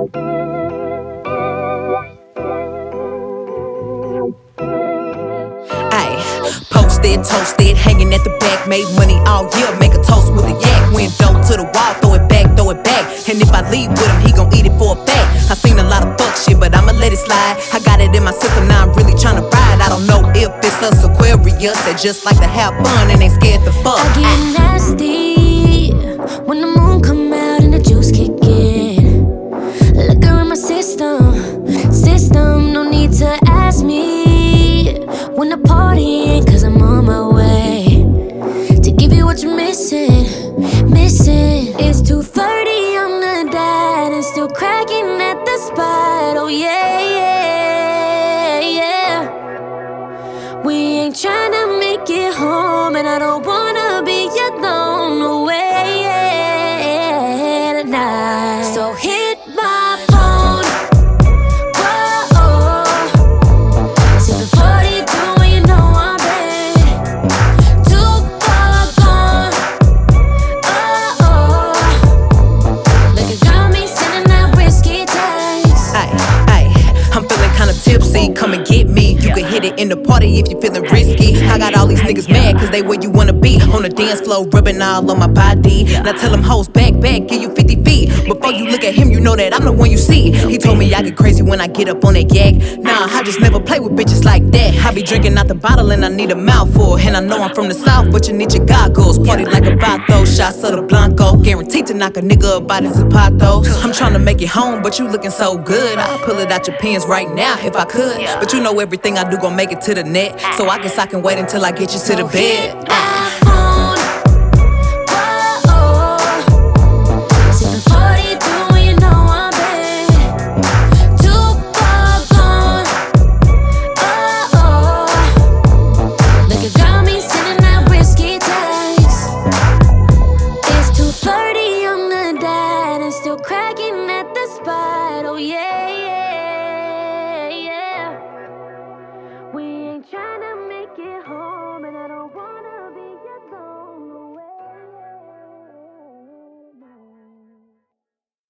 Ayy, posted, toasted, hanging at the back, made money all year, make a toast with a yak. Window to the wall, throw it back, throw it back. And if I leave with him, he gon' eat it for a fact. I seen a lot of fuck shit, but I'ma let it slide. I got it in my system, now I'm really tryna ride. I don't know if it's us Aquarius that just like to have fun and ain't scared to fuck. I get nasty when the moon come out and the juice kick in. Liquor in my system, no need to ask me when the party ain't, cause I'm on my way to give you what you're missing. It's 2:30 on the dot and still cracking at the spot. Oh yeah, yeah. We ain't tryna make it home, and I don't wanna be alone. No way tonight. So hit my phone. Whoa, sipping 42 and you know I'm ready. Too far gone. Look, it got me sending that risky text. Ayy, I'm feeling kinda tipsy, come and get me. You can hit it in the party if you feeling risky. I got all these niggas mad cause they where you wanna be. On the dance floor, rubbing all on my body. Now tell them hoes back, give you 50 feet. Before you look at him, you know that I'm the one you see. He told me I get crazy when I get up on that yak. Nah, I just never play with bitches like that. I be drinking out the bottle and I need a mouthful. And I know I'm from the south, but you need your goggles. Party like a vato, shots of the Blanco. Guaranteed to knock a nigga up by the zapatos. I'm tryna make it home, but you looking so good. I'll pull it out your pants right now if I could. But you know everything I do gon' make it to the net. So I guess I can wait until I get you to the bed.